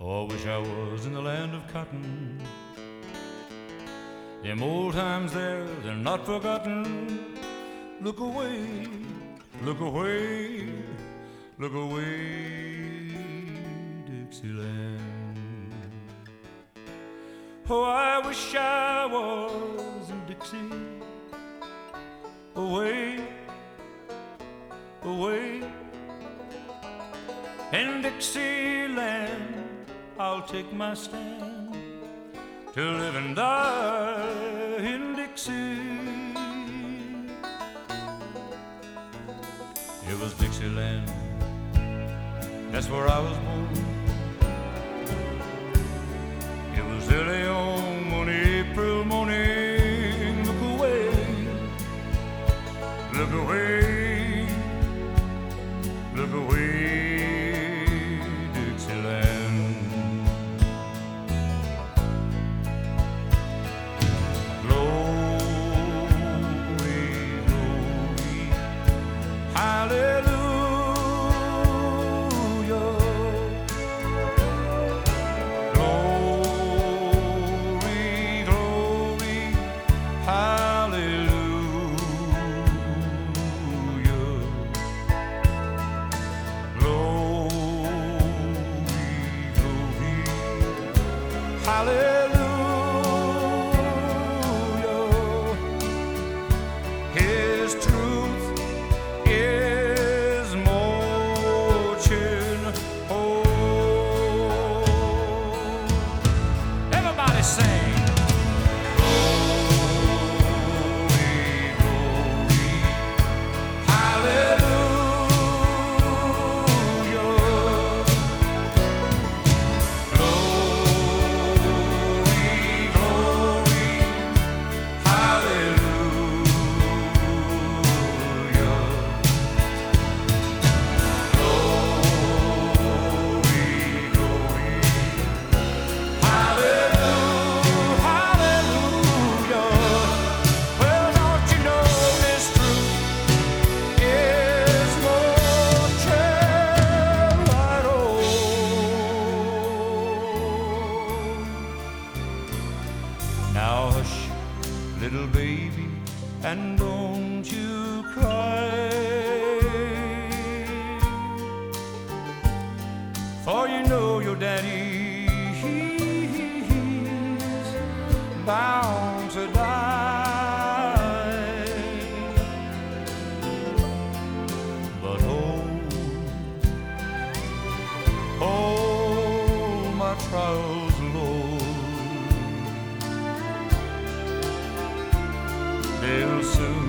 Oh, I wish I was in the land of cotton. Them old times there, they're not forgotten. Look away, look away, look away, Dixieland. Oh, I wish I was in Dixie. Away, away in Dixieland, I'll take my stand to live and die in Dixie. It was Dixieland, that's where I was born. It was early on one April morning. Look away, look away, look away, Dixieland. Glory, glory, hallelujah. Glory, glory, hallelujah. Hallelujah. His truth is marching home. Everybody sing. Glory, glory, hallelujah. Now hush, little baby, and don't you cry, for you know your daddy's bound to die. But hold my trials, Lord, they'll soon